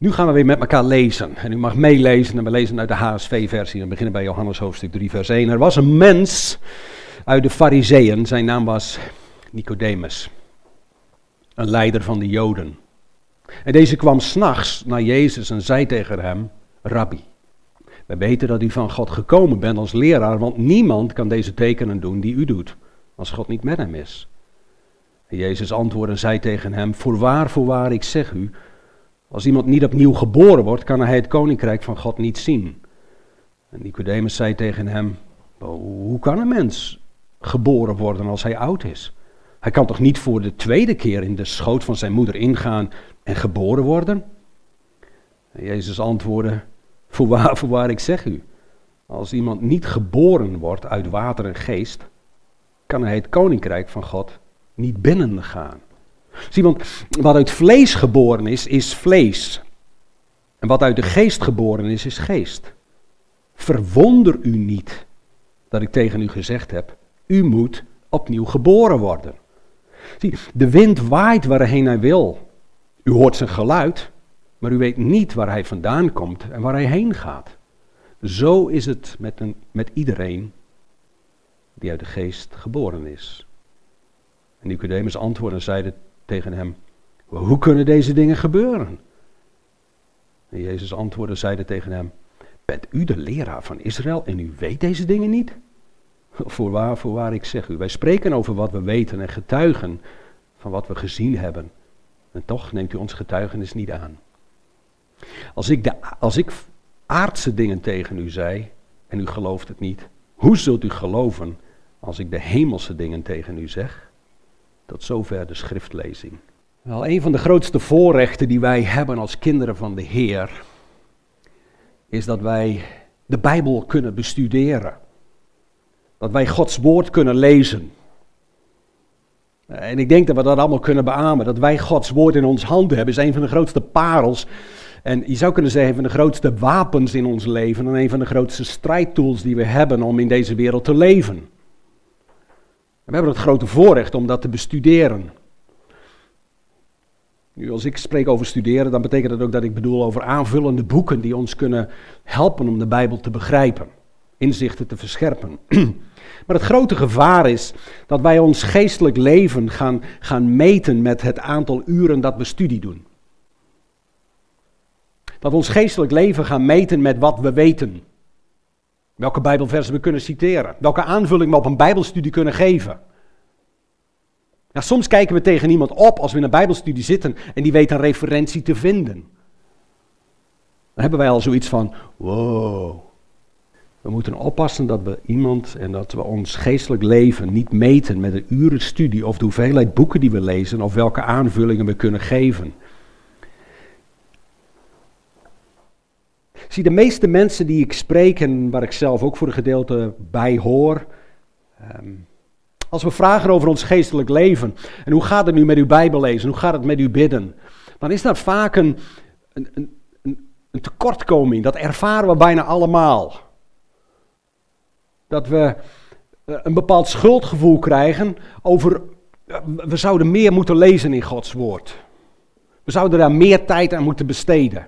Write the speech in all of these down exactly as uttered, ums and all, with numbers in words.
Nu gaan we weer met elkaar lezen. En u mag meelezen en we lezen uit de H S V-versie. We beginnen bij Johannes hoofdstuk drie vers één. Er was een mens uit de Farizeeën, zijn naam was Nicodemus. Een leider van de Joden. En deze kwam 's nachts naar Jezus en zei tegen hem, Rabbi, wij weten dat u van God gekomen bent als leraar, want niemand kan deze tekenen doen die u doet, als God niet met hem is. En Jezus antwoordde en zei tegen hem, voorwaar, voorwaar, ik zeg u, als iemand niet opnieuw geboren wordt, kan hij het koninkrijk van God niet zien. En Nicodemus zei tegen hem, hoe kan een mens geboren worden als hij oud is? Hij kan toch niet voor de tweede keer in de schoot van zijn moeder ingaan en geboren worden? En Jezus antwoordde, voorwaar, voorwaar, ik zeg u, als iemand niet geboren wordt uit water en geest, kan hij het koninkrijk van God niet binnengaan. Zie, want wat uit vlees geboren is, is vlees. En wat uit de geest geboren is, is geest. Verwonder u niet dat ik tegen u gezegd heb, u moet opnieuw geboren worden. Zie, de wind waait waarheen hij wil. U hoort zijn geluid, maar u weet niet waar hij vandaan komt en waar hij heen gaat. Zo is het met, een, met iedereen die uit de geest geboren is. En Nicodemus antwoordde en zeide tegen hem, hoe kunnen deze dingen gebeuren? En Jezus antwoordde en zeide tegen hem, bent u de leraar van Israël en u weet deze dingen niet? Voorwaar, voorwaar, ik zeg u, wij spreken over wat we weten en getuigen van wat we gezien hebben. En toch neemt u ons getuigenis niet aan. Als ik, de, als ik aardse dingen tegen u zei en u gelooft het niet, hoe zult u geloven als ik de hemelse dingen tegen u zeg? Tot zover de schriftlezing. Wel, een van de grootste voorrechten die wij hebben als kinderen van de Heer, is dat wij de Bijbel kunnen bestuderen. Dat wij Gods woord kunnen lezen. En ik denk dat we dat allemaal kunnen beamen. Dat wij Gods woord in ons handen hebben, is een van de grootste parels. En je zou kunnen zeggen, een van de grootste wapens in ons leven. En een van de grootste strijdtools die we hebben om in deze wereld te leven. We hebben het grote voorrecht om dat te bestuderen. Nu, als ik spreek over studeren, dan betekent dat ook dat ik bedoel over aanvullende boeken die ons kunnen helpen om de Bijbel te begrijpen. Inzichten te verscherpen. Maar het grote gevaar is dat wij ons geestelijk leven gaan, gaan meten met het aantal uren dat we studie doen. Dat we ons geestelijk leven gaan meten met wat we weten. Welke Bijbelversen we kunnen citeren. Welke aanvulling we op een Bijbelstudie kunnen geven. Ja, soms kijken we tegen iemand op als we in een Bijbelstudie zitten en die weet een referentie te vinden. Dan hebben wij al zoiets van, wow. We moeten oppassen dat we iemand en dat we ons geestelijk leven niet meten met een uren studie of de hoeveelheid boeken die we lezen of welke aanvullingen we kunnen geven. Zie, de meeste mensen die ik spreek en waar ik zelf ook voor een gedeelte bij hoor, um, als we vragen over ons geestelijk leven en hoe gaat het nu met uw Bijbel lezen, hoe gaat het met uw bidden, dan is dat vaak een, een, een, een tekortkoming, dat ervaren we bijna allemaal. Dat we een bepaald schuldgevoel krijgen over, we zouden meer moeten lezen in Gods woord. We zouden daar meer tijd aan moeten besteden.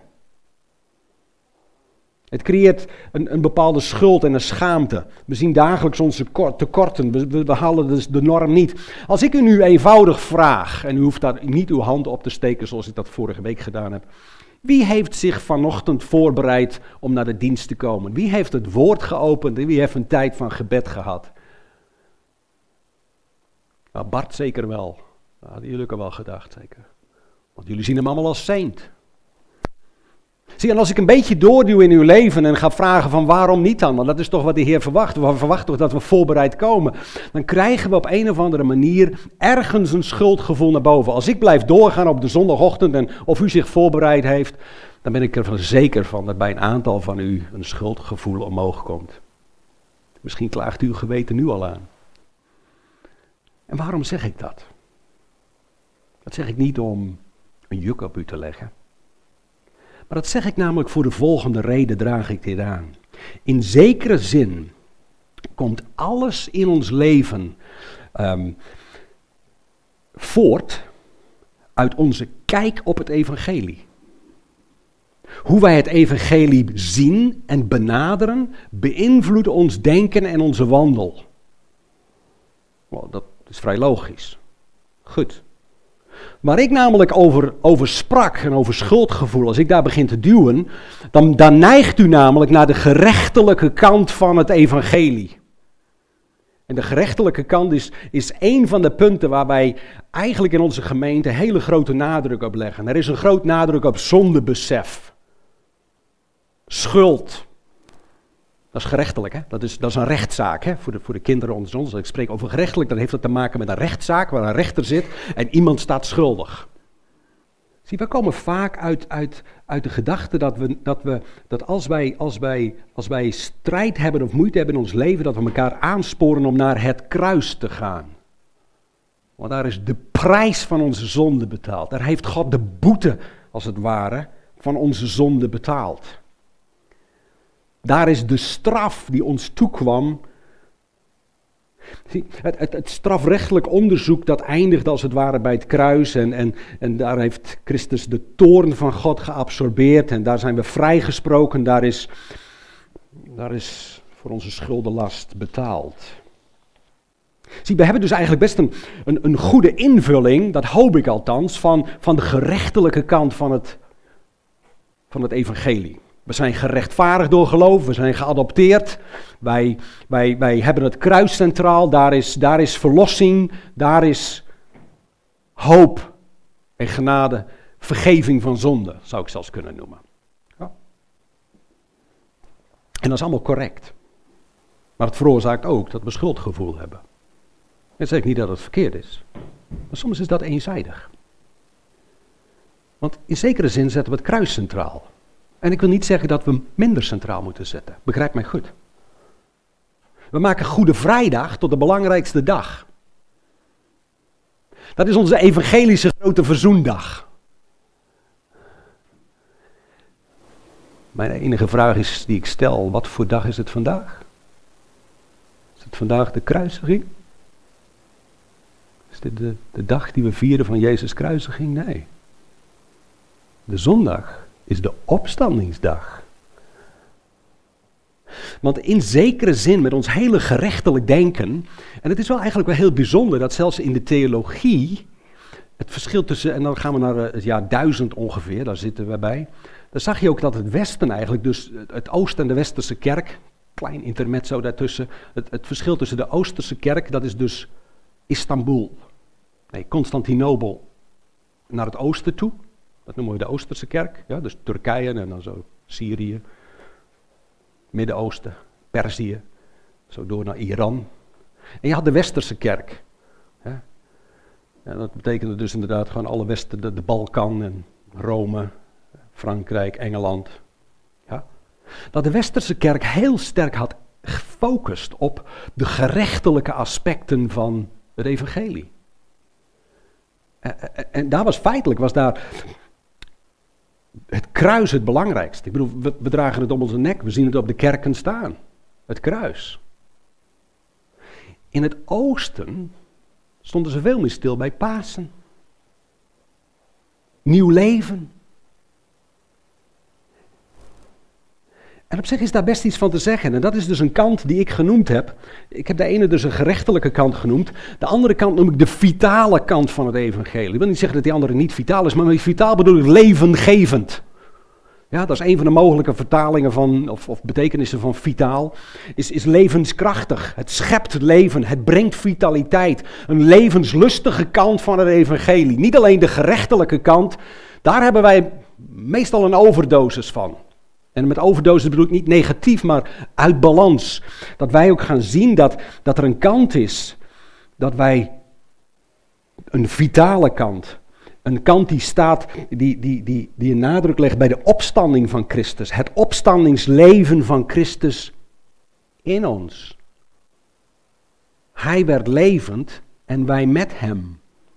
Het creëert een, een bepaalde schuld en een schaamte. We zien dagelijks onze tekorten, we, we, we halen dus de norm niet. Als ik u nu eenvoudig vraag, en u hoeft daar niet uw hand op te steken zoals ik dat vorige week gedaan heb. Wie heeft zich vanochtend voorbereid om naar de dienst te komen? Wie heeft het woord geopend en wie heeft een tijd van gebed gehad? Nou, Bart zeker wel. Dat hadden jullie ook al wel gedacht, zeker. Want jullie zien hem allemaal als saint. Zie, en als ik een beetje doorduw in uw leven en ga vragen van waarom niet dan, want dat is toch wat de Heer verwacht, we verwachten toch dat we voorbereid komen, dan krijgen we op een of andere manier ergens een schuldgevoel naar boven. Als ik blijf doorgaan op de zondagochtend en of u zich voorbereid heeft, dan ben ik er zeker van dat bij een aantal van u een schuldgevoel omhoog komt. Misschien klaagt uw geweten nu al aan. En waarom zeg ik dat? Dat zeg ik niet om een juk op u te leggen. Maar dat zeg ik namelijk voor de volgende reden draag ik dit aan. In zekere zin komt alles in ons leven um, voort uit onze kijk op het evangelie. Hoe wij het evangelie zien en benaderen, beïnvloedt ons denken en onze wandel. Well, dat is vrij logisch. Goed. Waar ik namelijk over, over sprak en over schuldgevoel, als ik daar begin te duwen, dan, dan neigt u namelijk naar de gerechtelijke kant van het evangelie. En de gerechtelijke kant is, is een van de punten waar wij eigenlijk in onze gemeente hele grote nadruk op leggen. Er is een groot nadruk op zondebesef. Schuld. Dat is gerechtelijk, hè? Dat is, dat is een rechtszaak, hè? Voor, de, voor de kinderen onder ons. Als ik spreek over gerechtelijk, dan heeft dat te maken met een rechtszaak waar een rechter zit en iemand staat schuldig. Zie, we komen vaak uit, uit, uit de gedachte dat, we, dat, we, dat als, wij, als, wij, als wij strijd hebben of moeite hebben in ons leven, dat we elkaar aansporen om naar het kruis te gaan. Want daar is de prijs van onze zonde betaald. Daar heeft God de boete, als het ware, van onze zonde betaald. Daar is de straf die ons toekwam. Zie, het, het, het strafrechtelijk onderzoek dat eindigt als het ware bij het kruis. En, en, en daar heeft Christus de toorn van God geabsorbeerd. En daar zijn we vrijgesproken. Daar is, daar is voor onze schuldenlast betaald. Zie, we hebben dus eigenlijk best een, een, een goede invulling, dat hoop ik althans, van, van de gerechtelijke kant van het, van het evangelie. We zijn gerechtvaardigd door geloof, we zijn geadopteerd, wij, wij, wij hebben het kruis centraal, daar is, daar is verlossing, daar is hoop en genade, vergeving van zonde, zou ik zelfs kunnen noemen. Ja. En dat is allemaal correct. Maar het veroorzaakt ook dat we schuldgevoel hebben. En zeg ik niet dat het verkeerd is, maar soms is dat eenzijdig. Want in zekere zin zetten we het kruis centraal. En ik wil niet zeggen dat we hem minder centraal moeten zetten. Begrijp mij goed. We maken Goede Vrijdag tot de belangrijkste dag. Dat is onze evangelische grote verzoendag. Mijn enige vraag is die ik stel, wat voor dag is het vandaag? Is het vandaag de kruisiging? Is dit de, de dag die we vieren van Jezus' kruisiging? Nee. De zondag is de opstandingsdag. Want in zekere zin, met ons hele gerechtelijk denken, en het is wel eigenlijk wel heel bijzonder dat zelfs in de theologie, het verschil tussen, en dan gaan we naar het jaar duizend ongeveer, daar zitten we bij, dan zag je ook dat het Westen eigenlijk, dus het Oosten en de Westerse kerk, klein intermezzo daartussen, het, het verschil tussen de Oosterse kerk, dat is dus Istanbul, nee, Constantinopel, naar het oosten toe. Dat noemen we de Oosterse kerk, ja, dus Turkije en dan zo Syrië, Midden-Oosten, Perzië, zo door naar Iran. En je had de Westerse kerk. Hè. Ja, dat betekende dus inderdaad gewoon alle Westen, de, de Balkan en Rome, Frankrijk, Engeland. Ja. Dat de Westerse kerk heel sterk had gefocust op de gerechtelijke aspecten van het evangelie. En, en, en daar was feitelijk, was daar het kruis het belangrijkste. Ik bedoel, we, we dragen het om onze nek, we zien het op de kerken staan. Het kruis. In het oosten stonden ze veel meer stil bij Pasen. Nieuw leven. En op zich is daar best iets van te zeggen. En dat is dus een kant die ik genoemd heb. Ik heb de ene dus een gerechtelijke kant genoemd. De andere kant noem ik de vitale kant van het evangelie. Ik wil niet zeggen dat die andere niet vitaal is, maar met vitaal bedoel ik levengevend. Ja, dat is een van de mogelijke vertalingen van, of, of betekenissen van vitaal. Is, is levenskrachtig. Het schept leven. Het brengt vitaliteit. Een levenslustige kant van het evangelie. Niet alleen de gerechtelijke kant. Daar hebben wij meestal een overdosis van. En met overdosis bedoel ik niet negatief, maar uit balans. Dat wij ook gaan zien dat, dat er een kant is, dat wij een vitale kant, een kant die staat, die, die, die, die een nadruk legt bij de opstanding van Christus. Het opstandingsleven van Christus in ons. Hij werd levend en wij met hem.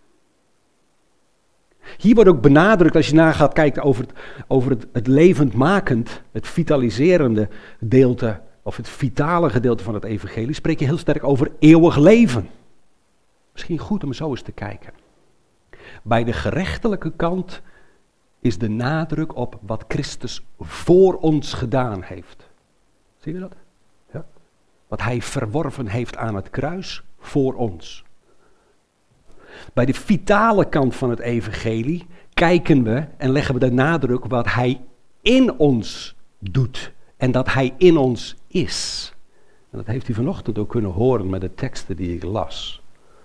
Hier wordt ook benadrukt, als je na gaat kijken over het, over het, het levendmakend, het vitaliserende gedeelte, of het vitale gedeelte van het evangelie, spreek je heel sterk over eeuwig leven. Misschien goed om zo eens te kijken. Bij de gerechtelijke kant is de nadruk op wat Christus voor ons gedaan heeft. Zie je dat? Ja? Wat hij verworven heeft aan het kruis voor ons. Bij de vitale kant van het evangelie kijken we en leggen we de nadruk op wat hij in ons doet. En dat hij in ons is. En dat heeft u vanochtend ook kunnen horen met de teksten die ik las.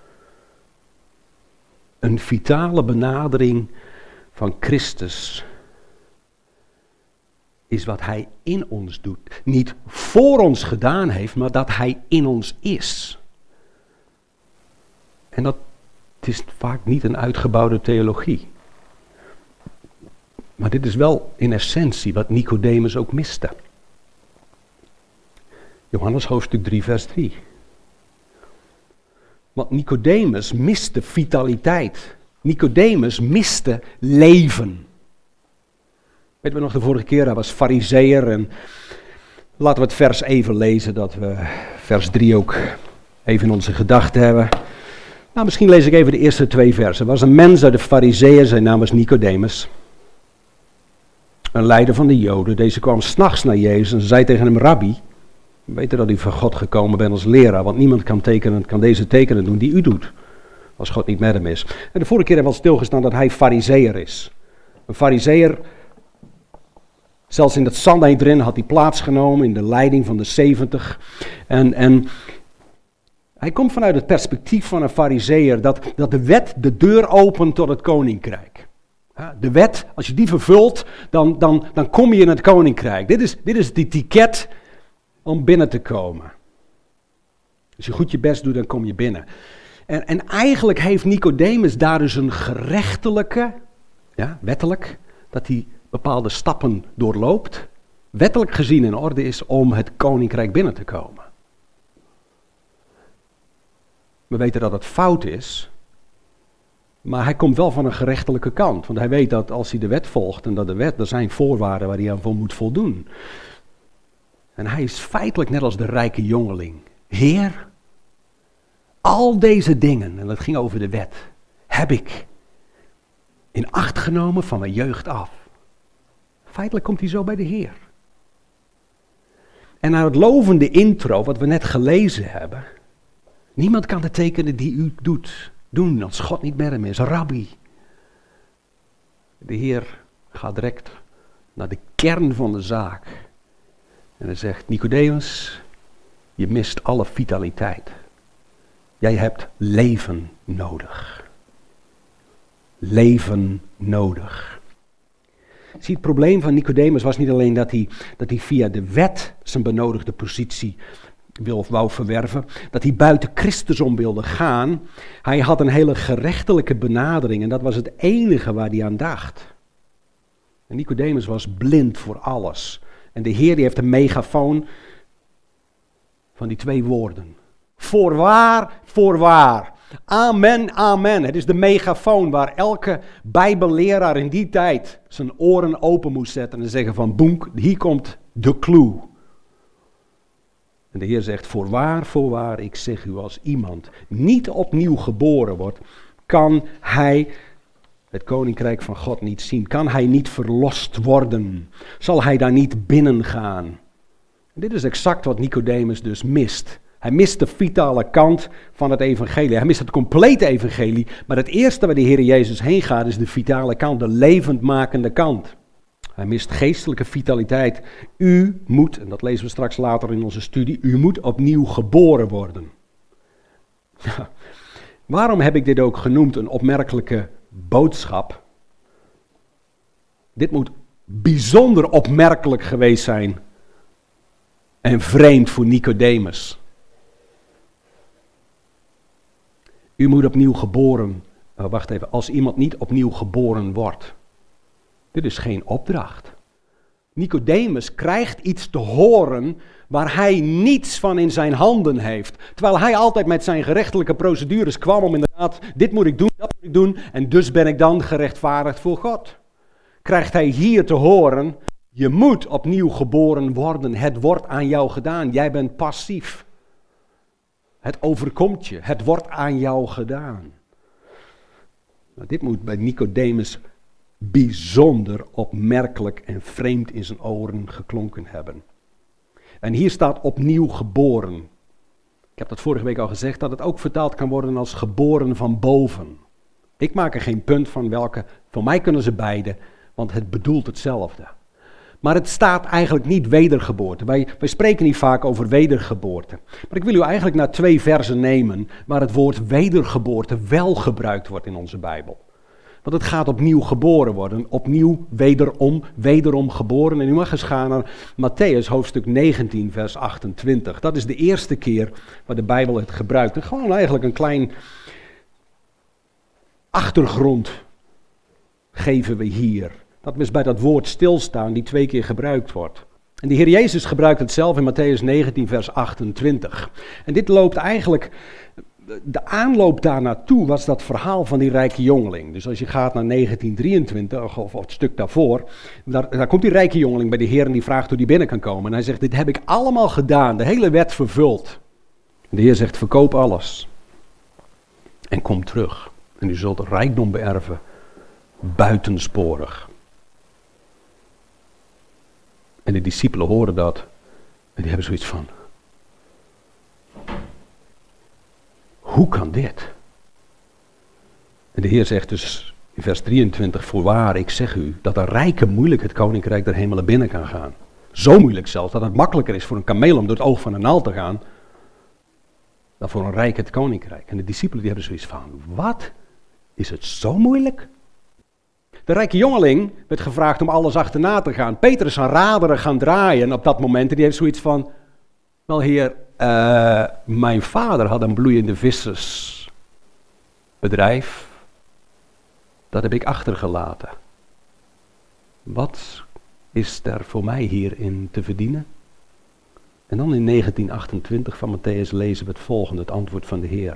Een vitale benadering van Christus is wat hij in ons doet. Niet voor ons gedaan heeft, maar dat hij in ons is. En dat is vaak niet een uitgebouwde theologie. Maar dit is wel in essentie wat Nicodemus ook miste. Johannes hoofdstuk drie vers drie. Want Nicodemus miste vitaliteit. Nicodemus miste leven. Weten we nog de vorige keer, hij was farizeeër. En laten we het vers even lezen, dat we vers drie ook even in onze gedachten hebben. Nou, misschien lees ik even de eerste twee versen. Er was een mens uit de farizeeën, zijn naam was Nicodemus. Een leider van de Joden. Deze kwam 's nachts naar Jezus en zei tegen hem, Rabbi, we weten dat u van God gekomen bent als leraar, want niemand kan, tekenen, kan deze tekenen doen die u doet, als God niet met hem is. En de vorige keer hebben we al stilgestaan dat hij farizeeër is. Een farizeeër, zelfs in het Sanhedrin had hij plaatsgenomen in de leiding van de zeventig. En, en hij komt vanuit het perspectief van een farizeeër dat, dat de wet de deur opent tot het koninkrijk. De wet, als je die vervult, dan, dan, dan kom je in het koninkrijk. Dit is, dit is het ticket om binnen te komen. Als je goed je best doet, dan kom je binnen. En, en eigenlijk heeft Nicodemus daar dus een gerechtelijke, ja, wettelijk, dat hij bepaalde stappen doorloopt, wettelijk gezien in orde is om het koninkrijk binnen te komen. We weten dat het fout is, maar hij komt wel van een gerechtelijke kant. Want hij weet dat als hij de wet volgt en dat de wet, er zijn voorwaarden waar hij aan voor moet voldoen. En hij is feitelijk net als de rijke jongeling. Heer, al deze dingen, en dat ging over de wet, heb ik in acht genomen van mijn jeugd af. Feitelijk komt hij zo bij de Heer. En naar het lovende intro, wat we net gelezen hebben, niemand kan de tekenen die u doet doen als God niet met hem is. Rabbi. De Heer gaat direct naar de kern van de zaak. En hij zegt, Nicodemus, je mist alle vitaliteit. Jij hebt leven nodig. Leven nodig. Zie, het probleem van Nicodemus was niet alleen dat hij, dat hij via de wet zijn benodigde positie wil of wou verwerven, dat hij buiten Christus om wilde gaan. Hij had een hele gerechtelijke benadering en dat was het enige waar hij aan dacht. En Nicodemus was blind voor alles. En de Heer die heeft een megafoon van die twee woorden. Voorwaar, voorwaar. Amen, amen. Het is de megafoon waar elke bijbelleraar in die tijd zijn oren open moest zetten en zeggen van boenk, hier komt de clue. En de Heer zegt, voorwaar, voorwaar, ik zeg u, als iemand niet opnieuw geboren wordt, kan hij het koninkrijk van God niet zien. Kan hij niet verlost worden? Zal hij daar niet binnen gaan? En dit is exact wat Nicodemus dus mist. Hij mist de vitale kant van het evangelie. Hij mist het complete evangelie. Maar het eerste waar de Heer Jezus heen gaat is de vitale kant, de levendmakende kant. Hij mist geestelijke vitaliteit. U moet, en dat lezen we straks later in onze studie, u moet opnieuw geboren worden. Ja, waarom heb ik dit ook genoemd een opmerkelijke boodschap? Dit moet bijzonder opmerkelijk geweest zijn en vreemd voor Nicodemus. U moet opnieuw geboren, uh, wacht even, als iemand niet opnieuw geboren wordt. Dit is geen opdracht. Nicodemus krijgt iets te horen waar hij niets van in zijn handen heeft. Terwijl hij altijd met zijn gerechtelijke procedures kwam om inderdaad, dit moet ik doen, dat moet ik doen, en dus ben ik dan gerechtvaardigd voor God. Krijgt hij hier te horen, je moet opnieuw geboren worden, het wordt aan jou gedaan, jij bent passief. Het overkomt je, het wordt aan jou gedaan. Nou, dit moet bij Nicodemus bijzonder opmerkelijk en vreemd in zijn oren geklonken hebben. En hier staat opnieuw geboren. Ik heb dat vorige week al gezegd, dat het ook vertaald kan worden als geboren van boven. Ik maak er geen punt van welke, voor mij kunnen ze beide, want het bedoelt hetzelfde. Maar het staat eigenlijk niet wedergeboorte. Wij, wij spreken niet vaak over wedergeboorte. Maar ik wil u eigenlijk naar twee versen nemen waar het woord wedergeboorte wel gebruikt wordt in onze Bijbel. Want het gaat opnieuw geboren worden, opnieuw, wederom, wederom geboren. En u mag eens gaan naar Mattheüs hoofdstuk negentien, vers achtentwintig. Dat is de eerste keer waar de Bijbel het gebruikt. En gewoon eigenlijk een klein achtergrond geven we hier. Dat we eens bij dat woord stilstaan die twee keer gebruikt wordt. En de Heer Jezus gebruikt het zelf in Mattheüs negentien, vers achtentwintig. En dit loopt eigenlijk, de aanloop daar naartoe was dat verhaal van die rijke jongeling. Dus als je gaat naar negentien drieëntwintig, of, of het stuk daarvoor, daar, daar komt die rijke jongeling bij de Heer en die vraagt hoe die binnen kan komen. En hij zegt, dit heb ik allemaal gedaan, de hele wet vervuld. En de Heer zegt, verkoop alles en kom terug. En u zult rijkdom beërven, buitensporig. En de discipelen horen dat en die hebben zoiets van, hoe kan dit? En de Heer zegt dus in vers drieëntwintig, voorwaar, ik zeg u, dat een rijke moeilijk het koninkrijk der hemelen binnen kan gaan. Zo moeilijk zelfs, dat het makkelijker is voor een kameel om door het oog van een naald te gaan, dan voor een rijk het koninkrijk. En de discipelen die hebben zoiets van, wat? Is het zo moeilijk? De rijke jongeling werd gevraagd om alles achterna te gaan. Petrus aan raderen gaan draaien op dat moment. En die heeft zoiets van, wel heer, uh, mijn vader had een bloeiende vissersbedrijf. Dat heb ik achtergelaten. Wat is er voor mij hierin te verdienen? En dan in negentien achtentwintig van Mattheüs lezen we het volgende, het antwoord van de Heer.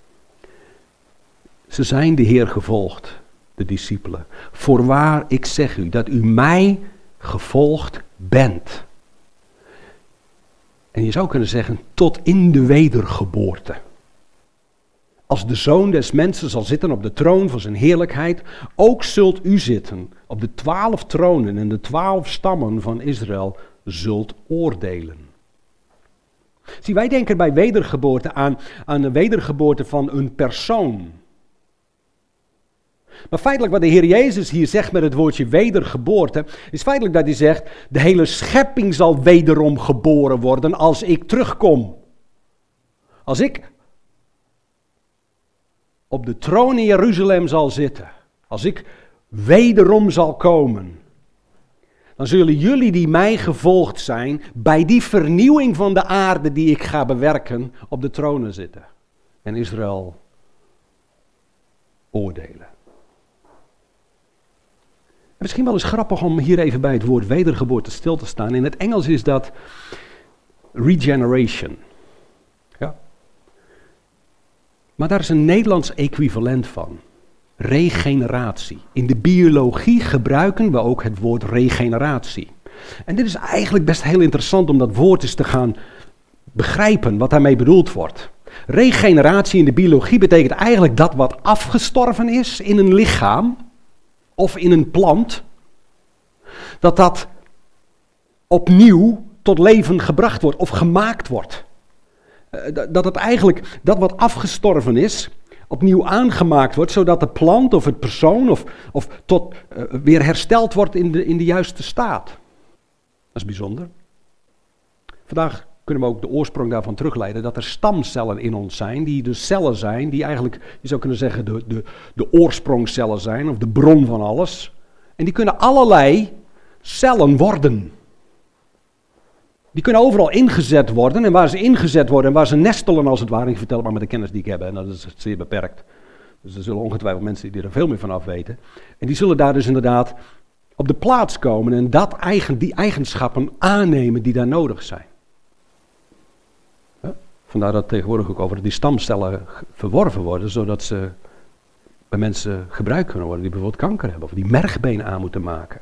Ze zijn de Heer gevolgd, de discipelen. Voorwaar, ik zeg u, dat u mij gevolgd bent. En je zou kunnen zeggen, tot in de wedergeboorte. Als de Zoon des Mensen zal zitten op de troon van zijn heerlijkheid, ook zult u zitten op de twaalf tronen en de twaalf stammen van Israël zult oordelen. Zie, wij denken bij wedergeboorte aan, aan de wedergeboorte van een persoon. Maar feitelijk wat de Heer Jezus hier zegt met het woordje wedergeboorte, is feitelijk dat hij zegt, de hele schepping zal wederom geboren worden als ik terugkom. Als ik op de troon in Jeruzalem zal zitten, als ik wederom zal komen, dan zullen jullie die mij gevolgd zijn, bij die vernieuwing van de aarde die ik ga bewerken, op de tronen zitten. En Israël oordelen. Misschien wel eens grappig om hier even bij het woord wedergeboorte stil te staan. In het Engels is dat regeneration. Ja. Maar daar is een Nederlands equivalent van. Regeneratie. In de biologie gebruiken we ook het woord regeneratie. En dit is eigenlijk best heel interessant om dat woord eens te gaan begrijpen wat daarmee bedoeld wordt. Regeneratie in de biologie betekent eigenlijk dat wat afgestorven is in een lichaam of in een plant, dat dat opnieuw tot leven gebracht wordt of gemaakt wordt. Dat het eigenlijk, dat wat afgestorven is, opnieuw aangemaakt wordt, zodat de plant of het persoon of, of tot, uh, weer hersteld wordt in de, in de juiste staat. Dat is bijzonder. Vandaag kunnen we ook de oorsprong daarvan terugleiden, dat er stamcellen in ons zijn, die dus cellen zijn, die eigenlijk, je zou kunnen zeggen, de, de, de oorsprongcellen zijn, of de bron van alles. En die kunnen allerlei cellen worden. Die kunnen overal ingezet worden, en waar ze ingezet worden, en waar ze nestelen als het ware, ik vertel het maar met de kennis die ik heb, en dat is zeer beperkt. Dus er zullen ongetwijfeld mensen die er veel meer van af weten. En die zullen daar dus inderdaad op de plaats komen en dat eigen, die eigenschappen aannemen die daar nodig zijn. Vandaar dat tegenwoordig ook over die stamcellen verworven worden, zodat ze bij mensen gebruikt kunnen worden die bijvoorbeeld kanker hebben of die mergbeen aan moeten maken.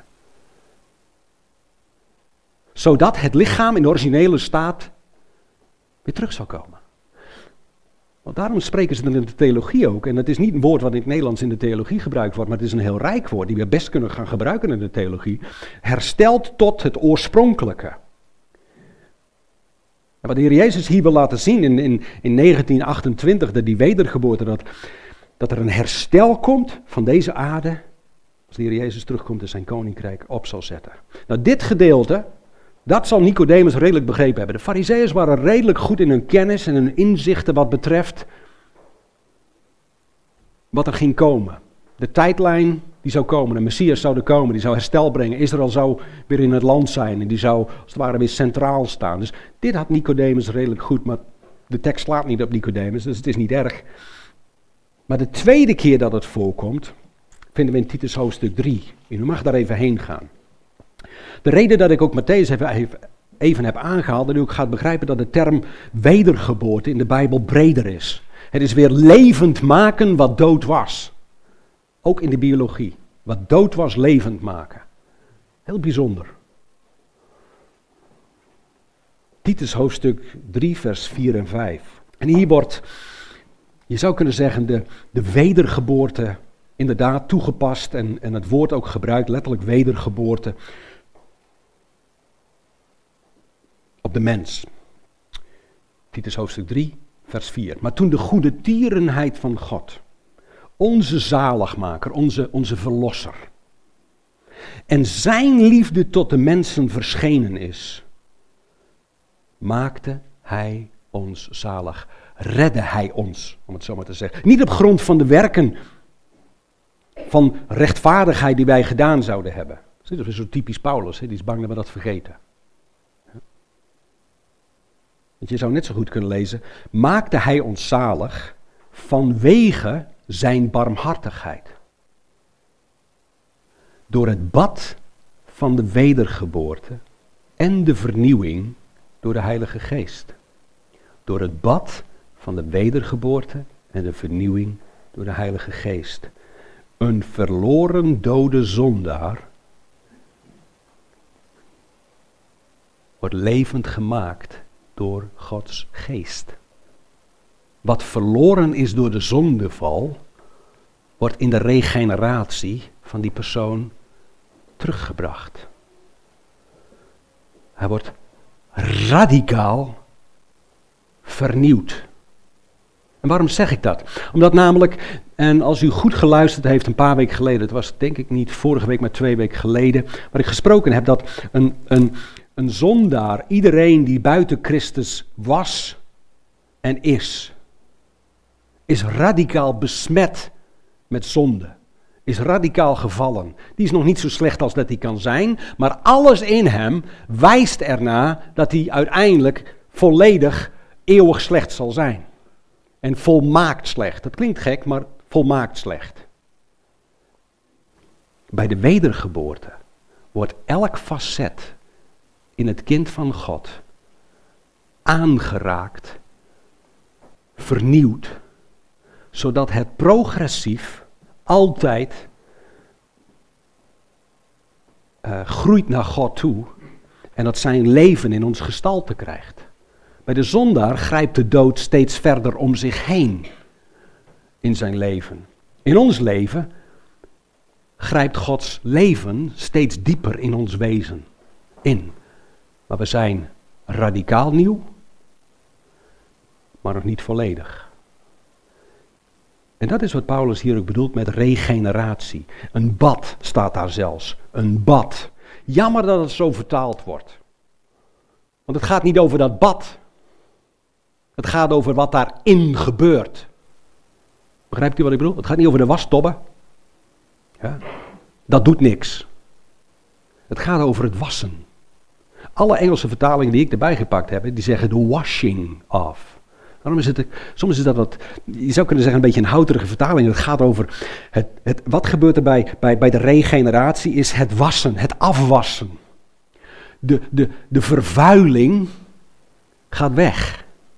Zodat het lichaam in de originele staat weer terug zal komen. Want daarom spreken ze dan in de theologie ook. En dat is niet een woord wat in het Nederlands in de theologie gebruikt wordt, maar het is een heel rijk woord die we best kunnen gaan gebruiken in de theologie. Hersteld tot het oorspronkelijke. En wat de Heer Jezus hier wil laten zien in, in, in negentien achtentwintig, dat die wedergeboorte, dat, dat er een herstel komt van deze aarde, als de Heer Jezus terugkomt en zijn koninkrijk op zal zetten. Nou, dit gedeelte, dat zal Nicodemus redelijk begrepen hebben. De Farizeeërs waren redelijk goed in hun kennis en hun inzichten wat betreft wat er ging komen. De tijdlijn die zou komen, de Messias zou er komen, die zou herstel brengen. Israël zou weer in het land zijn en die zou als het ware weer centraal staan. Dus dit had Nicodemus redelijk goed, maar de tekst slaat niet op Nicodemus, dus het is niet erg. Maar de tweede keer dat het voorkomt, vinden we in Titus hoofdstuk drie. En u mag daar even heen gaan. De reden dat ik ook Matthäus even, even heb aangehaald, en u ook gaat begrijpen dat de term wedergeboorte in de Bijbel breder is. Het is weer levend maken wat dood was. Ook in de biologie. Wat dood was, levend maken. Heel bijzonder. Titus hoofdstuk drie, vers vier en vijf. En hier wordt, je zou kunnen zeggen, de, de wedergeboorte inderdaad toegepast en, en het woord ook gebruikt, letterlijk wedergeboorte, op de mens. Titus hoofdstuk drie, vers vier. Maar toen de goede tierenheid van God, onze zaligmaker, onze, onze verlosser, en zijn liefde tot de mensen verschenen is, maakte hij ons zalig. Redde hij ons, om het zo maar te zeggen. Niet op grond van de werken van rechtvaardigheid die wij gedaan zouden hebben. Dat is zo typisch Paulus, die is bang dat we dat vergeten. Want je zou net zo goed kunnen lezen, maakte hij ons zalig vanwege zijn barmhartigheid. Door het bad van de wedergeboorte en de vernieuwing door de Heilige Geest. Door het bad van de wedergeboorte en de vernieuwing door de Heilige Geest. Een verloren dode zondaar wordt levend gemaakt door Gods Geest. Wat verloren is door de zondeval, wordt in de regeneratie van die persoon teruggebracht. Hij wordt radicaal vernieuwd. En waarom zeg ik dat? Omdat namelijk, en als u goed geluisterd heeft een paar weken geleden, het was denk ik niet vorige week, maar twee weken geleden, waar ik gesproken heb dat een, een, een zondaar, iedereen die buiten Christus was en is, is radicaal besmet met zonde. Is radicaal gevallen. Die is nog niet zo slecht als dat hij kan zijn, maar alles in hem wijst ernaar dat hij uiteindelijk volledig eeuwig slecht zal zijn. En volmaakt slecht. Dat klinkt gek, maar volmaakt slecht. Bij de wedergeboorte wordt elk facet in het kind van God aangeraakt, vernieuwd, zodat het progressief altijd uh, groeit naar God toe en dat zijn leven in ons gestalte krijgt. Bij de zondaar grijpt de dood steeds verder om zich heen in zijn leven. In ons leven grijpt Gods leven steeds dieper in ons wezen in. Maar we zijn radicaal nieuw, maar nog niet volledig. En dat is wat Paulus hier ook bedoelt met regeneratie. Een bad staat daar zelfs. Een bad. Jammer dat het zo vertaald wordt. Want het gaat niet over dat bad. Het gaat over wat daarin gebeurt. Begrijpt u wat ik bedoel? Het gaat niet over de wastobben. Ja, dat doet niks. Het gaat over het wassen. Alle Engelse vertalingen die ik erbij gepakt heb, die zeggen the washing of. Daarom is het, soms is dat wat, je zou kunnen zeggen een beetje een houterige vertaling. Het gaat over, het, het, wat gebeurt er bij, bij, bij de regeneratie is het wassen, het afwassen. De, de, de vervuiling gaat weg.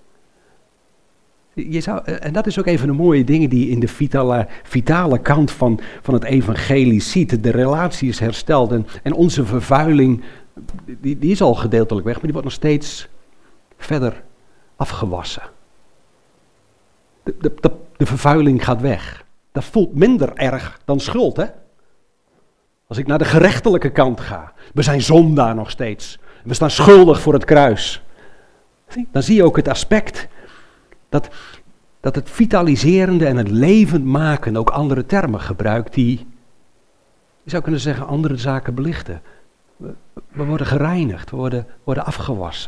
Je zou, en dat is ook een van de mooie dingen die je in de vitale, vitale kant van, van het evangelie ziet. De relatie is hersteld en, en onze vervuiling, die, die is al gedeeltelijk weg, maar die wordt nog steeds verder afgewassen. De, de, de, de vervuiling gaat weg. Dat voelt minder erg dan schuld, hè? Als ik naar de gerechtelijke kant ga. We zijn zondaar nog steeds. We staan schuldig voor het kruis. Dan zie je ook het aspect dat, dat het vitaliserende en het levend maken ook andere termen gebruikt die, je zou kunnen zeggen, andere zaken belichten. We, we worden gereinigd, we worden, worden afgewassen.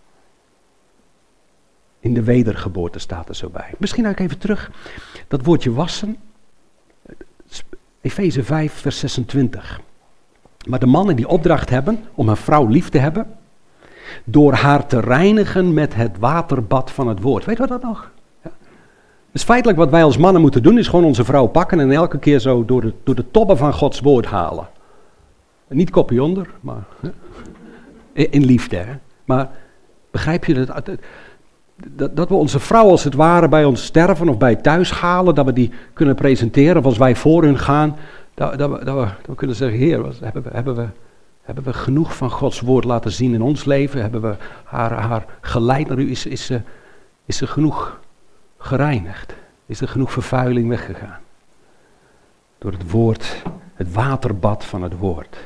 In de wedergeboorte staat er zo bij. Misschien ga ik even terug, dat woordje wassen. Efeze vijf vers zesentwintig. Maar de mannen die opdracht hebben om een vrouw lief te hebben, door haar te reinigen met het waterbad van het woord. Weet je wat dat nog? Ja. Dus feitelijk wat wij als mannen moeten doen, is gewoon onze vrouw pakken en elke keer zo door de, door de tobben van Gods woord halen. Niet kopje onder, maar hè? In liefde. Hè? Maar begrijp je dat, dat, dat we onze vrouw als het ware bij ons sterven of bij thuis halen, dat we die kunnen presenteren of als wij voor hun gaan, dat, dat, we, dat, we, dat we kunnen zeggen, Heer, wat, hebben, we, hebben, we, hebben we genoeg van Gods woord laten zien in ons leven? Hebben we haar, haar geleid naar u? Is, is, ze, is ze genoeg gereinigd? Is er genoeg vervuiling weggegaan? Door het woord, het waterbad van het woord.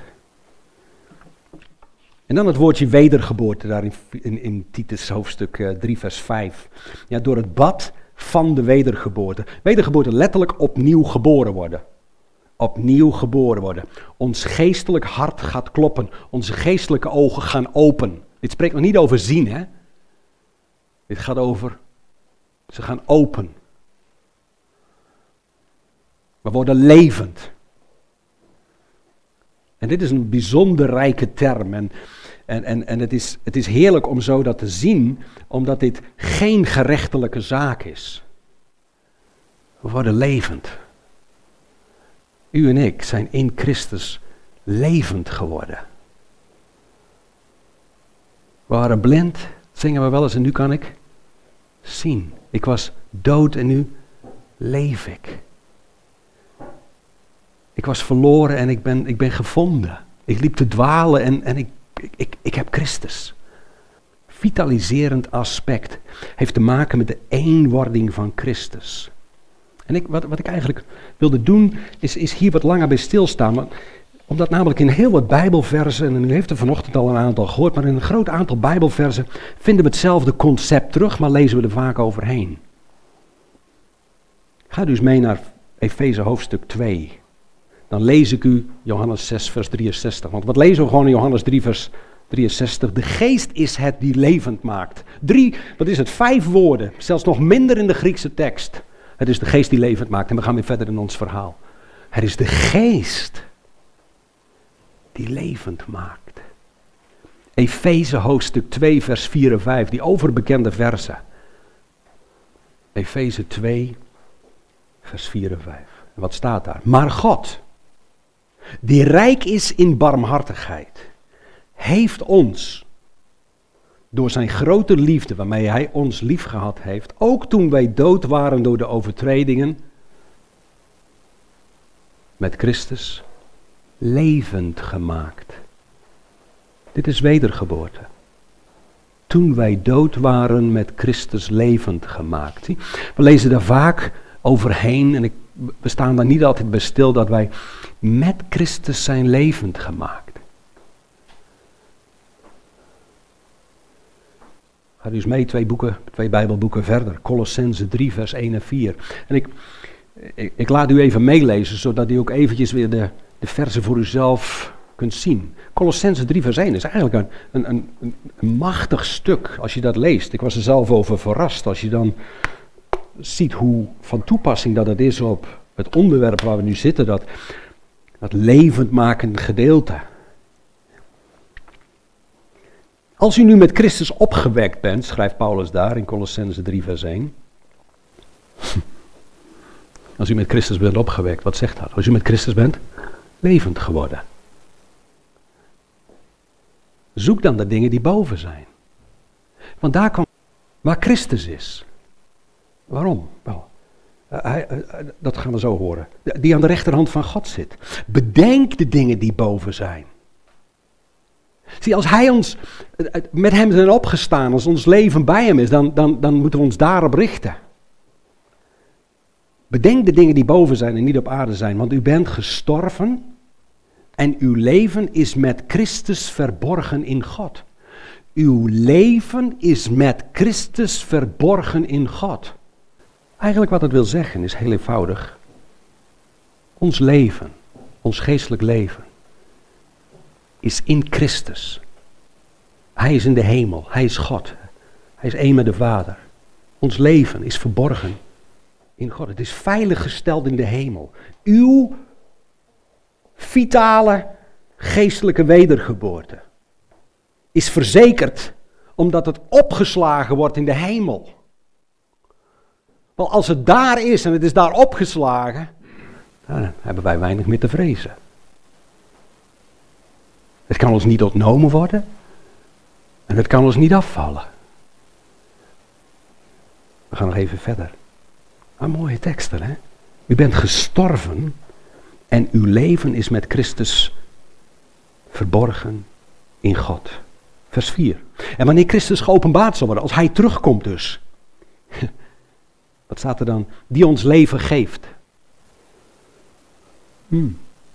En dan het woordje wedergeboorte daar in, in, in Titus hoofdstuk uh, drie vers vijf. Ja, door het bad van de wedergeboorte. Wedergeboorte letterlijk opnieuw geboren worden. Opnieuw geboren worden. Ons geestelijk hart gaat kloppen. Onze geestelijke ogen gaan open. Dit spreekt nog niet over zien, hè. Dit gaat over, ze gaan open. We worden levend. En dit is een bijzonder rijke term. En, en, en, en het, is, het is heerlijk om zo dat te zien, omdat dit geen gerechtelijke zaak is. We worden levend. U en ik zijn in Christus levend geworden. We waren blind, zingen we wel eens, en nu kan ik zien. Ik was dood en nu leef ik. Ik was verloren en ik ben, ik ben gevonden. Ik liep te dwalen en, en ik, ik, ik heb Christus. Vitaliserend aspect heeft te maken met de eenwording van Christus. En ik, wat, wat ik eigenlijk wilde doen, is, is hier wat langer bij stilstaan. Want, omdat namelijk in heel wat Bijbelversen, en u heeft er vanochtend al een aantal gehoord, maar in een groot aantal Bijbelversen vinden we hetzelfde concept terug, maar lezen we er vaak overheen. Ga dus mee naar Efeze hoofdstuk twee. Dan lees ik u Johannes zes vers drieënzestig. Want wat lezen we gewoon in Johannes drie vers drieënzestig? De geest is het die levend maakt. Drie, wat is het? Vijf woorden. Zelfs nog minder in de Griekse tekst. Het is de geest die levend maakt. En we gaan weer verder in ons verhaal. Het is de geest die levend maakt. Efeze hoofdstuk twee vers vier en vijf. Die overbekende versen. Efeze twee vers vier en vijf. En wat staat daar? Maar God, die rijk is in barmhartigheid, heeft ons, door zijn grote liefde waarmee hij ons liefgehad heeft, ook toen wij dood waren door de overtredingen, met Christus levend gemaakt. Dit is wedergeboorte. Toen wij dood waren, met Christus levend gemaakt. Zie? We lezen daar vaak overheen en ik, we staan daar niet altijd bij stil dat wij met Christus zijn levend gemaakt. Ga dus mee twee boeken, twee Bijbelboeken verder. Colossenzen drie vers één en vier. En ik, ik, ik laat u even meelezen, zodat u ook eventjes weer de, de versen voor uzelf kunt zien. Colossenzen drie vers één is eigenlijk een, een, een, een machtig stuk als je dat leest. Ik was er zelf over verrast als je dan ziet hoe van toepassing dat het is op het onderwerp waar we nu zitten, dat, dat levendmakende gedeelte. Als u nu met Christus opgewekt bent, schrijft Paulus daar in Colossenzen drie vers één. Als u met Christus bent opgewekt, wat zegt dat? Als u met Christus bent, levend geworden. Zoek dan de dingen die boven zijn. Want daar kwam waar Christus is. Waarom? Wel, uh, hij, uh, dat gaan we zo horen. Die aan de rechterhand van God zit. Bedenk de dingen die boven zijn. Zie, als hij ons, uh, met hem zijn opgestaan, als ons leven bij hem is, dan, dan, dan moeten we ons daarop richten. Bedenk de dingen die boven zijn en niet op aarde zijn, want u bent gestorven en uw leven is met Christus verborgen in God. Uw leven is met Christus verborgen in God. Eigenlijk wat het wil zeggen is heel eenvoudig. Ons leven, ons geestelijk leven, is in Christus. Hij is in de hemel, hij is God. Hij is één met de Vader. Ons leven is verborgen in God. Het is veilig gesteld in de hemel. Uw vitale geestelijke wedergeboorte is verzekerd omdat het opgeslagen wordt in de hemel. Wel, als het daar is en het is daar opgeslagen, dan hebben wij weinig meer te vrezen. Het kan ons niet ontnomen worden en het kan ons niet afvallen. We gaan nog even verder. Een mooie teksten, hè? U bent gestorven en uw leven is met Christus verborgen in God. Vers vier. En wanneer Christus geopenbaard zal worden, als hij terugkomt dus. Wat staat er dan? Die ons leven geeft. Hmm.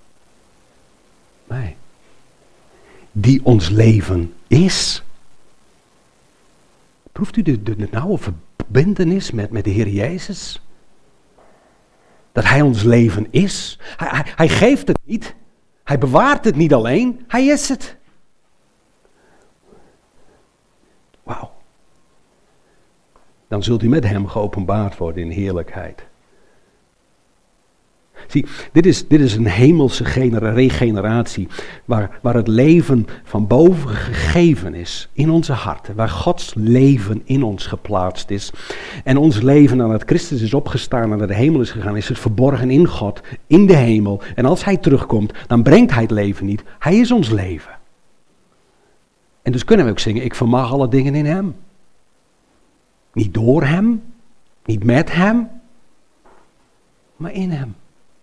Nee. Die ons leven is. Proeft u de, de, de nauwe verbintenis met, met de Heer Jezus? Dat hij ons leven is. Hij, hij, hij geeft het niet. Hij bewaart het niet alleen. Hij is het. Wauw. Dan zult u met hem geopenbaard worden in heerlijkheid. Zie, dit is, dit is een hemelse genera- regeneratie, waar, waar het leven van boven gegeven is, in onze harten, waar Gods leven in ons geplaatst is. En ons leven nadat Christus is opgestaan en naar de hemel is gegaan, is het verborgen in God, in de hemel. En als hij terugkomt, dan brengt hij het leven niet, hij is ons leven. En dus kunnen we ook zingen, ik vermag alle dingen in hem. Niet door hem, niet met hem, maar in hem.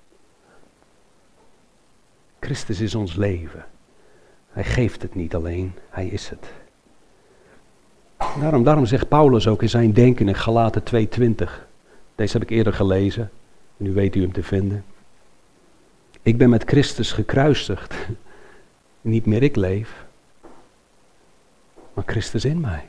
Christus is ons leven. Hij geeft het niet alleen, hij is het. Daarom, daarom zegt Paulus ook in zijn denken in Galaten twee twintig. Deze heb ik eerder gelezen. Nu weet u hem te vinden. Ik ben met Christus gekruisigd. Niet meer ik leef, maar Christus in mij.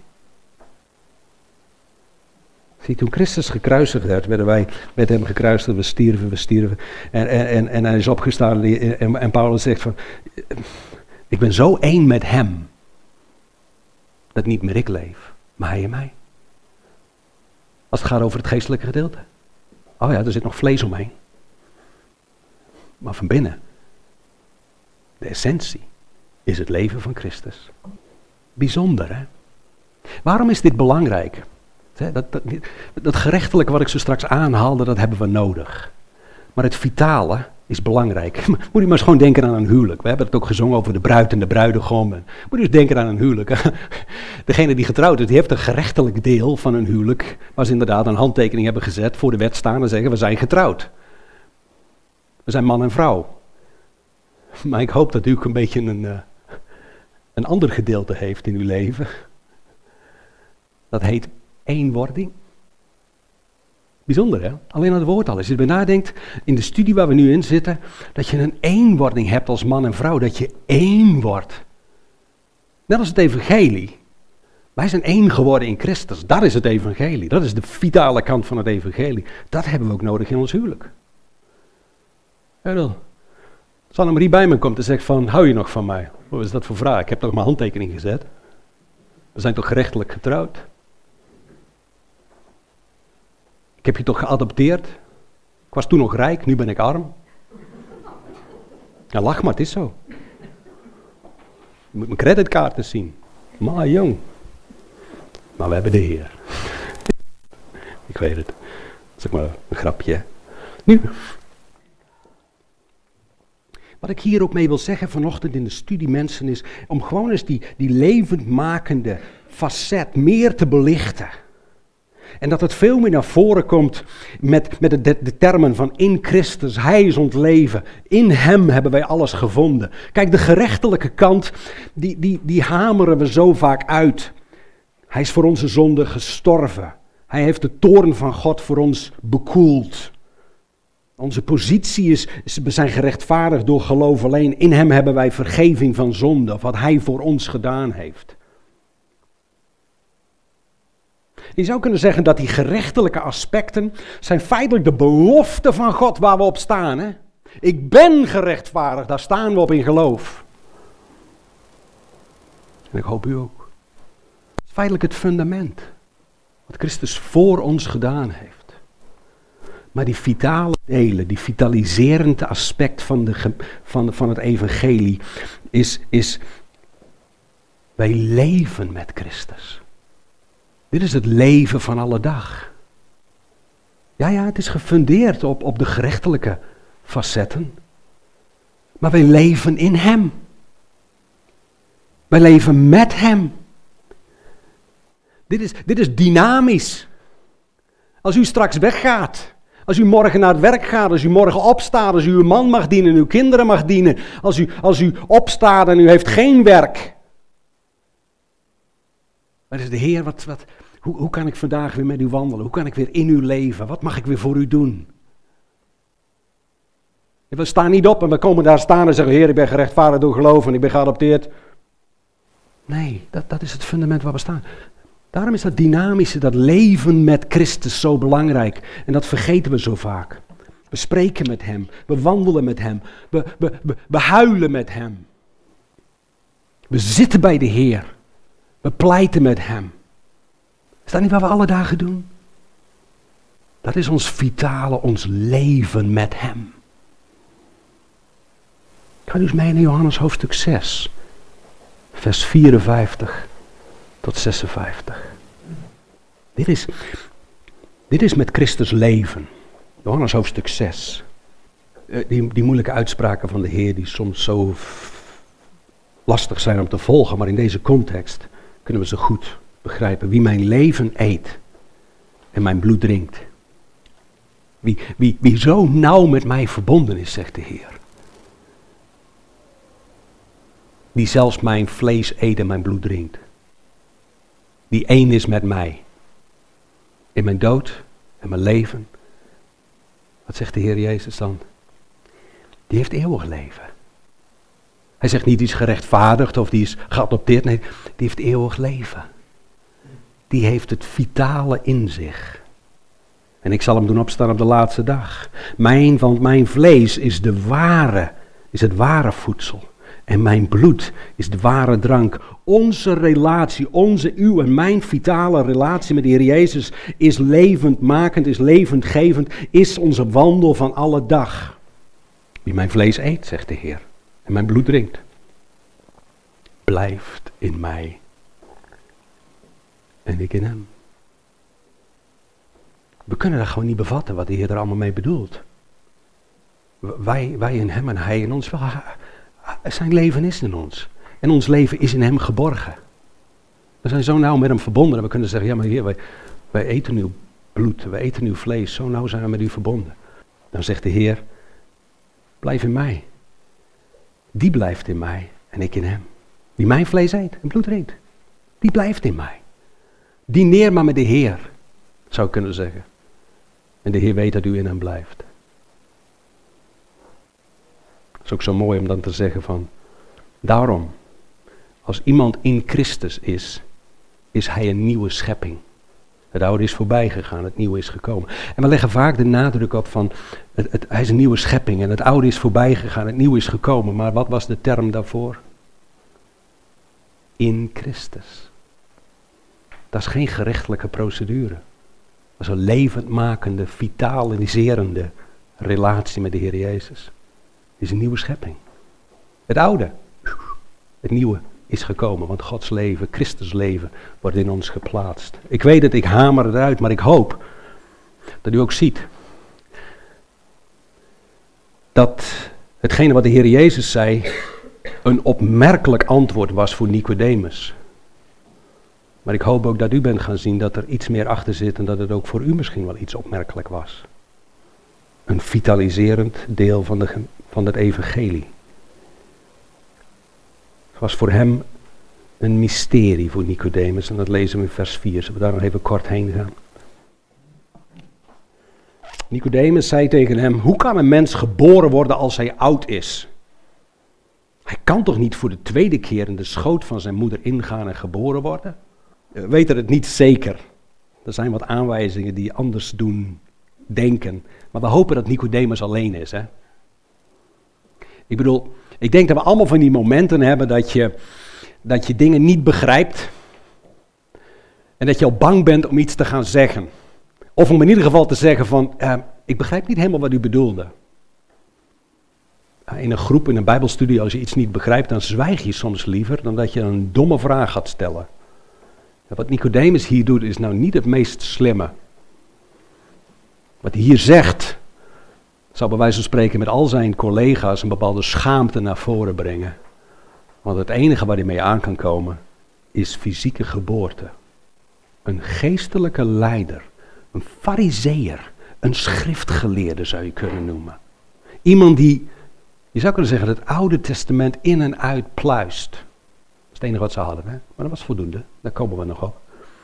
Zie, toen Christus gekruisigd werd, werden wij met hem gekruisigd, we stierven, we stierven. En, en, en hij is opgestaan en, en Paulus zegt van, ik ben zo één met hem, dat niet meer ik leef, maar hij en mij. Als het gaat over het geestelijke gedeelte. Oh ja, er zit nog vlees omheen. Maar van binnen, de essentie, is het leven van Christus. Bijzonder, hè? Waarom is dit belangrijk? Dat, dat, dat gerechtelijke wat ik zo straks aanhaalde, dat hebben we nodig. Maar het vitale is belangrijk. Moet je maar eens gewoon denken aan een huwelijk. We hebben het ook gezongen over de bruid en de bruidegom. Moet je eens denken aan een huwelijk. Degene die getrouwd is, die heeft een gerechtelijk deel van een huwelijk, waar ze inderdaad een handtekening hebben gezet, voor de wet staan en zeggen, we zijn getrouwd. We zijn man en vrouw. Maar ik hoop dat u ook een beetje een, uh, een ander gedeelte heeft in uw leven. Dat heet eenwording. Bijzonder, hè? Alleen aan het woord al. Als je erbij nadenkt, in de studie waar we nu in zitten, dat je een eenwording hebt als man en vrouw, dat je één wordt. Net als het evangelie. Wij zijn één geworden in Christus. Dat is het evangelie. Dat is de vitale kant van het evangelie. Dat hebben we ook nodig in ons huwelijk. Ja, als Annemarie bij me komt en zegt van, hou je nog van mij? Wat is dat voor vraag? Ik heb toch mijn handtekening gezet. We zijn toch gerechtelijk getrouwd? Ik heb je toch geadopteerd? Ik was toen nog rijk, nu ben ik arm. Ja, lach maar, het is zo. Je moet mijn creditkaarten zien. Maar jong. Maar we hebben de Heer. Ik weet het. Dat is ook maar een grapje. Nu. Wat ik hier ook mee wil zeggen vanochtend in de studie mensen is, om gewoon eens die, die levendmakende facet meer te belichten. En dat het veel meer naar voren komt met, met de, de termen van in Christus, hij is ons leven. In hem hebben wij alles gevonden. Kijk, de gerechtelijke kant, die, die, die hameren we zo vaak uit. Hij is voor onze zonde gestorven. Hij heeft de toorn van God voor ons bekoeld. Onze positie is, is, we zijn gerechtvaardigd door geloof alleen. In hem hebben wij vergeving van zonde, of wat hij voor ons gedaan heeft. Je zou kunnen zeggen dat die gerechtelijke aspecten zijn feitelijk de belofte van God waar we op staan. Hè? Ik ben gerechtvaardigd, daar staan we op in geloof. En ik hoop u ook. Het is feitelijk het fundament. Wat Christus voor ons gedaan heeft. Maar die vitale delen, die vitaliserende aspect van, de, van, van het evangelie is, is, wij leven met Christus. Dit is het leven van alle dag. Ja, ja, het is gefundeerd op, op de gerechtelijke facetten. Maar wij leven in hem. Wij leven met hem. Dit is, dit is dynamisch. Als u straks weggaat, als u morgen naar het werk gaat, als u morgen opstaat, als u uw man mag dienen, uw kinderen mag dienen, als u, als u opstaat en u heeft geen werk. Maar is de Heer, wat, wat, hoe, hoe kan ik vandaag weer met u wandelen? Hoe kan ik weer in u leven? Wat mag ik weer voor u doen? We staan niet op en we komen daar staan en zeggen, Heer, ik ben gerechtvaardigd door geloof en ik ben geadopteerd. Nee, dat, dat is het fundament waar we staan. Daarom is dat dynamische, dat leven met Christus zo belangrijk. En dat vergeten we zo vaak. We spreken met hem, we wandelen met hem, we, we, we, we huilen met hem. We zitten bij de Heer, we pleiten met hem. Is dat niet wat we alle dagen doen? Dat is ons vitale, ons leven met hem. Ga dus mee naar Johannes hoofdstuk zes, vers vierenvijftig tot zesenvijftig. Dit is, dit is met Christus leven. Johannes hoofdstuk zes. Die, die moeilijke uitspraken van de Heer die soms zo f- lastig zijn om te volgen, maar in deze context kunnen we ze goed begrijpen. Wie mijn leven eet en mijn bloed drinkt. Wie, wie, wie zo nauw met mij verbonden is, zegt de Heer. Die zelfs mijn vlees eet en mijn bloed drinkt. Die één is met mij. In mijn dood en mijn leven. Wat zegt de Heer Jezus dan? Die heeft eeuwig leven. Hij zegt niet die is gerechtvaardigd of die is geadopteerd. Nee, die heeft eeuwig leven. Die heeft het vitale in zich. En ik zal hem doen opstaan op de laatste dag. Mijn, want mijn vlees is de ware, is het ware voedsel. En mijn bloed is de ware drank. Onze relatie, onze, uw en mijn vitale relatie met de Heer Jezus is levendmakend, is levendgevend, is onze wandel van alle dag. Wie mijn vlees eet, zegt de Heer, en mijn bloed drinkt, blijft in mij en ik in hem. We kunnen dat gewoon niet bevatten wat de Heer er allemaal mee bedoelt. Wij, wij in hem en hij in ons. Zijn leven is in ons. En ons leven is in hem geborgen. We zijn zo nauw met hem verbonden. En we kunnen zeggen, ja maar Heer, wij, wij eten uw bloed, wij eten uw vlees. Zo nauw zijn we met u verbonden. Dan zegt de Heer, blijf in mij. Die blijft in mij en ik in hem. Wie mijn vlees eet en bloed drinkt, die blijft in mij. Dineer maar met de Heer, zou ik kunnen zeggen. En de Heer weet dat u in hem blijft. Het is ook zo mooi om dan te zeggen van, daarom, als iemand in Christus is, is hij een nieuwe schepping. Het oude is voorbij gegaan, het nieuwe is gekomen. En we leggen vaak de nadruk op van, het, het, hij is een nieuwe schepping en het oude is voorbij gegaan, het nieuwe is gekomen. Maar wat was de term daarvoor? In Christus. Dat is geen gerechtelijke procedure. Dat is een levendmakende, vitaliserende relatie met de Heer Jezus. Het is een nieuwe schepping. Het oude, het nieuwe is gekomen, want Gods leven, Christus leven, wordt in ons geplaatst. Ik weet het, ik hamer het uit, maar ik hoop dat u ook ziet dat hetgene wat de Heer Jezus zei, een opmerkelijk antwoord was voor Nicodemus. Maar ik hoop ook dat u bent gaan zien dat er iets meer achter zit en dat het ook voor u misschien wel iets opmerkelijk was. Een vitaliserend deel van, de, van het evangelie. Het was voor hem een mysterie voor Nicodemus en dat lezen we in vers vier. Zullen we daar nog even kort heen gaan? Nicodemus zei tegen hem, hoe kan een mens geboren worden als hij oud is? Hij kan toch niet voor de tweede keer in de schoot van zijn moeder ingaan en geboren worden? We weten het niet zeker. Er zijn wat aanwijzingen die anders doen denken. Maar we hopen dat Nicodemus alleen is. Hè? Ik bedoel, ik denk dat we allemaal van die momenten hebben dat je, dat je dingen niet begrijpt. En dat je al bang bent om iets te gaan zeggen. Of om in ieder geval te zeggen van, uh, ik begrijp niet helemaal wat u bedoelde. In een groep, in een bijbelstudie, als je iets niet begrijpt, dan zwijg je soms liever dan dat je een domme vraag gaat stellen. Wat Nicodemus hier doet is nou niet het meest slimme. Wat hij hier zegt, zou bij wijze van spreken met al zijn collega's een bepaalde schaamte naar voren brengen. Want het enige waar hij mee aan kan komen, is fysieke geboorte. Een geestelijke leider, een farizeeër, een schriftgeleerde zou je kunnen noemen. Iemand die, je zou kunnen zeggen, het Oude Testament in en uit pluist. Dat is het enige wat ze hadden, hè? Maar dat was voldoende, daar komen we nog op.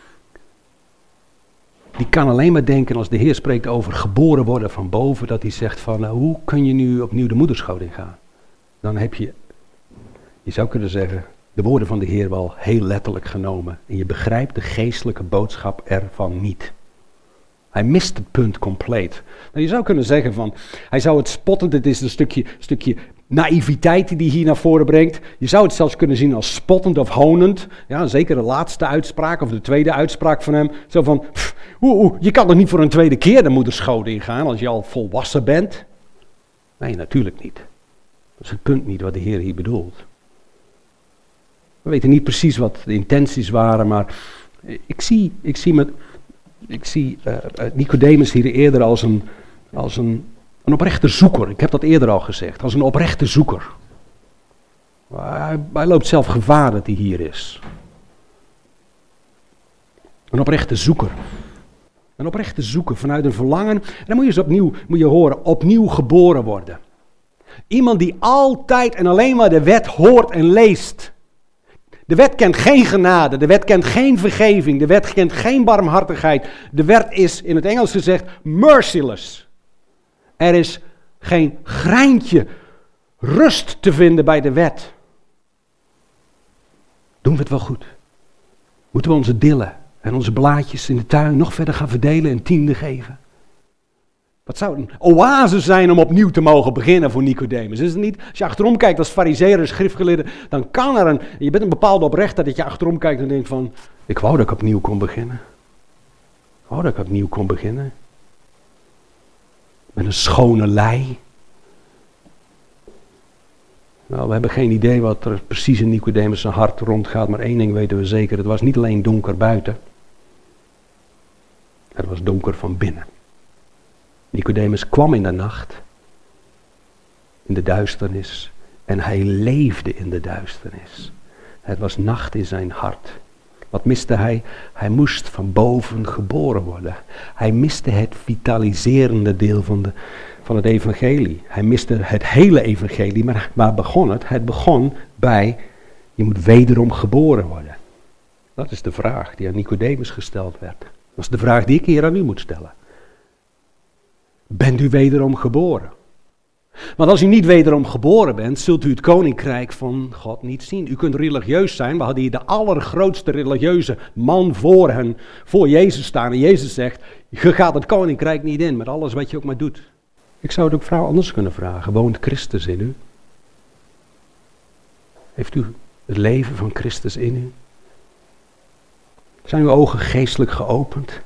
Die kan alleen maar denken als de Heer spreekt over geboren worden van boven, dat hij zegt van, nou, hoe kun je nu opnieuw de moederschoot ingaan? Dan heb je, je zou kunnen zeggen, de woorden van de Heer wel heel letterlijk genomen. En je begrijpt de geestelijke boodschap ervan niet. Hij mist het punt compleet. Nou, je zou kunnen zeggen van, hij zou het spotten, dit is een stukje, stukje naïviteit die hij hier naar voren brengt. Je zou het zelfs kunnen zien als spottend of honend. Ja, zeker de laatste uitspraak of de tweede uitspraak van hem. Zo van, pff, hoe, hoe, je kan toch niet voor een tweede keer de moederschoot ingaan als je al volwassen bent? Nee, natuurlijk niet. Dat is het punt niet wat de Heer hier bedoelt. We weten niet precies wat de intenties waren, maar ik zie, ik zie, met, ik zie uh, Nicodemus hier eerder als, een, als een, een oprechte zoeker. Ik heb dat eerder al gezegd, als een oprechte zoeker. Hij, hij loopt zelf gevaar dat hij hier is. Een oprechte zoeker. Een oprechte zoeker vanuit een verlangen. En dan moet je eens opnieuw, moet je horen, opnieuw geboren worden. Iemand die altijd en alleen maar de wet hoort en leest. De wet kent geen genade, de wet kent geen vergeving, de wet kent geen barmhartigheid. De wet is, in het Engels gezegd, merciless. Er is geen greintje rust te vinden bij de wet. Doen we het wel goed? Moeten we onze dillen en onze blaadjes in de tuin nog verder gaan verdelen en tiende geven? Wat zou een oase zijn om opnieuw te mogen beginnen voor Nicodemus? Is het niet? Als je achterom kijkt als farizeer en schriftgeleerde, dan kan er een, je bent een bepaalde oprechtheid dat je achterom kijkt en denkt van, ik wou dat ik opnieuw kon beginnen. Ik wou dat ik opnieuw kon beginnen. Met een schone lei. Nou, we hebben geen idee wat er precies in Nicodemus' hart rondgaat, maar één ding weten we zeker, het was niet alleen donker buiten. Het was donker van binnen. Nicodemus kwam in de nacht, in de duisternis, en hij leefde in de duisternis. Het was nacht in zijn hart. Wat miste hij? Hij moest van boven geboren worden. Hij miste het vitaliserende deel van, de, van het evangelie. Hij miste het hele evangelie, maar waar begon het? Het begon bij, je moet wederom geboren worden. Dat is de vraag die aan Nicodemus gesteld werd. Dat is de vraag die ik hier aan u moet stellen. Bent u wederom geboren? Want als u niet wederom geboren bent, zult u het koninkrijk van God niet zien. U kunt religieus zijn. We hadden hier de allergrootste religieuze man voor hen, voor Jezus staan. En Jezus zegt, je gaat het koninkrijk niet in met alles wat je ook maar doet. Ik zou het ook vrouw anders kunnen vragen. Woont Christus in u? Heeft u het leven van Christus in u? Zijn uw ogen geestelijk geopend?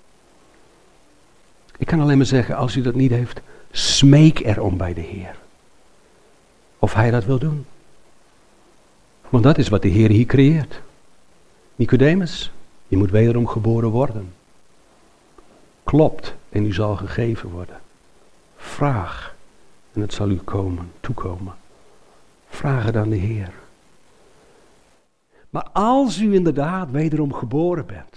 Ik kan alleen maar zeggen, als u dat niet heeft, smeek erom bij de Heer. Of hij dat wil doen. Want dat is wat de Heer hier creëert. Nicodemus, je moet wederom geboren worden. Klopt en u zal gegeven worden. Vraag en het zal u komen, toekomen. Vraag het aan de Heer. Maar als u inderdaad wederom geboren bent,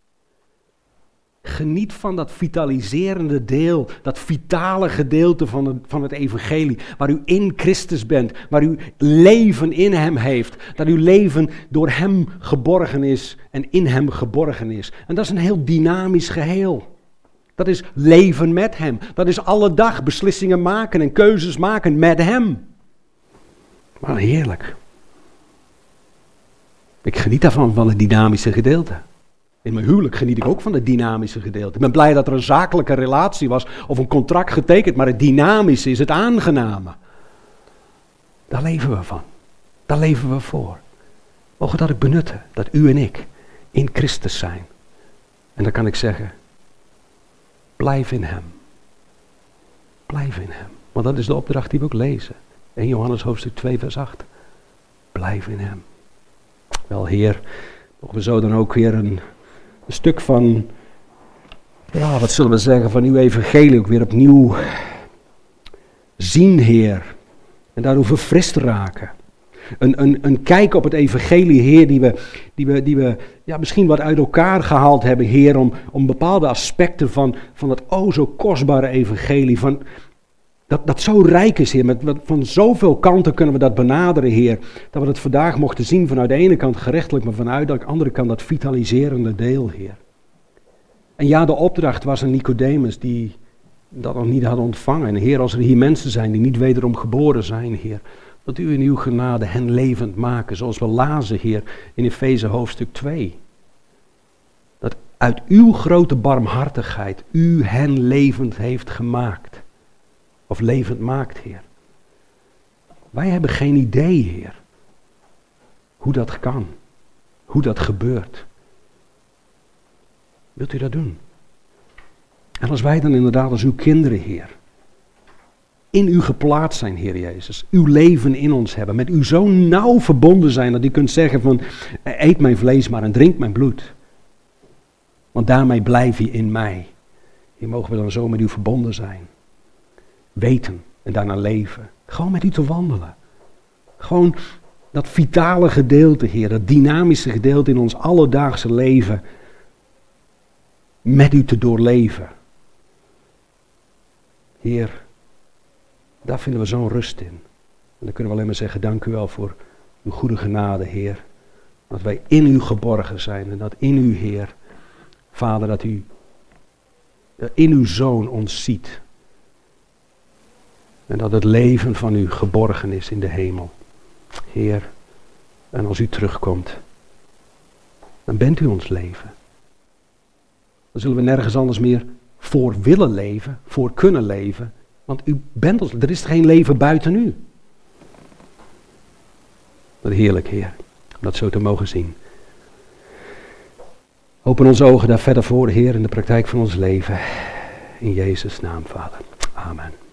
geniet van dat vitaliserende deel, dat vitale gedeelte van het, van het evangelie, waar u in Christus bent, waar uw leven in hem heeft, dat uw leven door hem geborgen is en in hem geborgen is. En dat is een heel dynamisch geheel. Dat is leven met hem. Dat is alle dag beslissingen maken en keuzes maken met hem. Maar heerlijk. Ik geniet daarvan, van het dynamische gedeelte. In mijn huwelijk geniet ik ook van het dynamische gedeelte. Ik ben blij dat er een zakelijke relatie was of een contract getekend, maar het dynamische is het aangename. Daar leven we van. Daar leven we voor. Mogen dat ik benutten, dat u en ik in Christus zijn. En dan kan ik zeggen, blijf in hem. Blijf in hem. Want dat is de opdracht die we ook lezen. In Johannes hoofdstuk twee vers acht. Blijf in hem. Wel Heer, mogen we zo dan ook weer een, een stuk van, ja wat zullen we zeggen, van uw evangelie ook weer opnieuw zien, Heer. En daardoor verfrist raken. Een, een, een kijk op het evangelie, Heer, die we, die we, die we ja, misschien wat uit elkaar gehaald hebben, Heer, om, om bepaalde aspecten van, van het o zo kostbare evangelie, van, dat, dat zo rijk is, Heer, met, met, van zoveel kanten kunnen we dat benaderen, Heer, dat we het vandaag mochten zien vanuit de ene kant gerechtelijk, maar vanuit de andere kant dat vitaliserende deel, Heer. En ja, de opdracht was aan Nicodemus, die dat nog niet had ontvangen. En Heer, als er hier mensen zijn die niet wederom geboren zijn, Heer, dat u in uw genade hen levend maken, zoals we lazen, Heer, in Efeze hoofdstuk twee. Dat uit uw grote barmhartigheid u hen levend heeft gemaakt. Of levend maakt, Heer. Wij hebben geen idee, Heer, hoe dat kan. Hoe dat gebeurt. Wilt u dat doen? En als wij dan inderdaad als uw kinderen, Heer, in u geplaatst zijn, Heer Jezus, uw leven in ons hebben, met u zo nauw verbonden zijn dat u kunt zeggen van, eet mijn vlees maar en drink mijn bloed. Want daarmee blijf je in mij. Hier mogen we dan zo met u verbonden zijn. Weten en daarna leven. Gewoon met u te wandelen. Gewoon dat vitale gedeelte, Heer, dat dynamische gedeelte in ons alledaagse leven, met u te doorleven. Heer, daar vinden we zo'n rust in. En dan kunnen we alleen maar zeggen, dank u wel voor uw goede genade, Heer. Dat wij in u geborgen zijn en dat in u, Heer, Vader, dat u in uw Zoon ons ziet. En dat het leven van u geborgen is in de hemel. Heer, en als u terugkomt, dan bent u ons leven. Dan zullen we nergens anders meer voor willen leven, voor kunnen leven. Want u bent ons, er is geen leven buiten u. Wat heerlijk, Heer, om dat zo te mogen zien. Open onze ogen daar verder voor, Heer, in de praktijk van ons leven. In Jezus' naam, Vader. Amen.